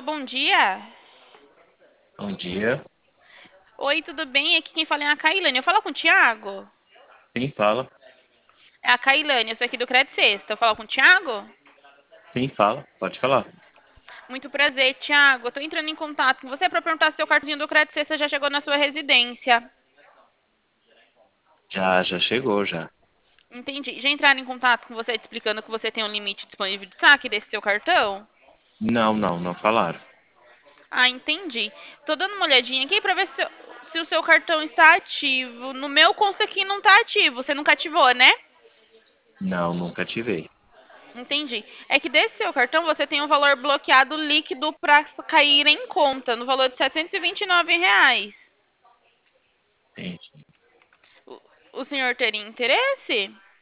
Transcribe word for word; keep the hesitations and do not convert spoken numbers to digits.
bom dia. Bom dia. Oi, tudo bem? Aqui quem fala é a Kailane. Eu falo com o Thiago? Quem fala? É a Kailane, eu sou aqui do Credit Sexta. Eu falo com o Thiago? Quem fala? Pode falar. Muito prazer, Thiago. Eu tô entrando em contato com você para perguntar se seu cartãozinho do Credit Sexta já chegou na sua residência. Já, já chegou, já. Entendi. Já entraram em contato com você te explicando que você tem um limite disponível de saque desse seu cartão? Não, não, não falaram. Ah, entendi. Tô dando uma olhadinha aqui para ver se, se o seu cartão está ativo. No meu consta aqui não está ativo. Você nunca ativou, né? Não, nunca ativei. Entendi. É que desse seu cartão você tem um valor bloqueado líquido para cair em conta, no valor de setecentos e vinte e nove reais. Entendi. O, o senhor teria interesse?